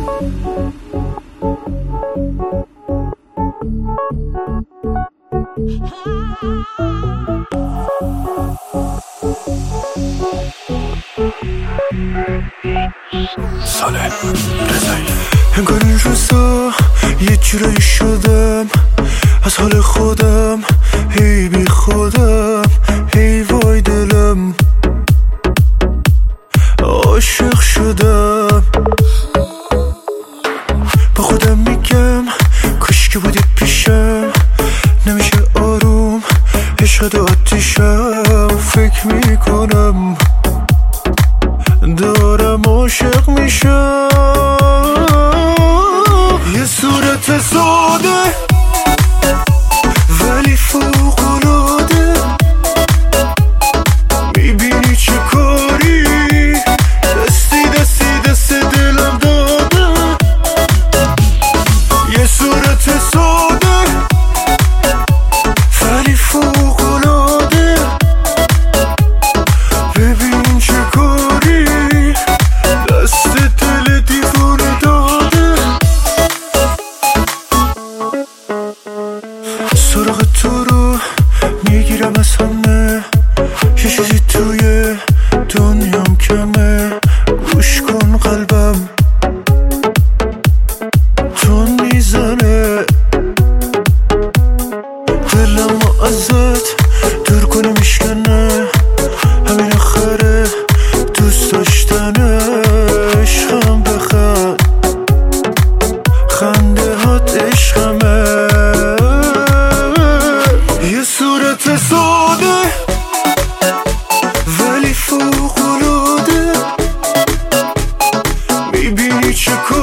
ساله رضایی انگار این روزا یه جورایی شدم از حال خودم، هی بی خودم، هی وای دلم عاشق شدم. با خودم میگم کاش که بودی پیشم، نمیشه آروم عشقت آتیشم. فکر میکنم دارم عاشق میشم. یه صورت ساده ولی فوق‌العاده، میبینی چه کاری دستی دستی دست دلم داده. یه صورت ساده ولی فوق‌العاده، ببین چه کاری دست دل دیوونه داده. سراغ تو رو میگیرم از همه، یه چیزی توی دنیام کمه. گوش کن قلبم تون میزنه، دلم رو ازت دور کنی میشکنه. همین آخره دوست داشتنه. عشقم بخند، خنده هات عشقمه. یه صورت ساده ولی فوق‌العاده، میبینی چه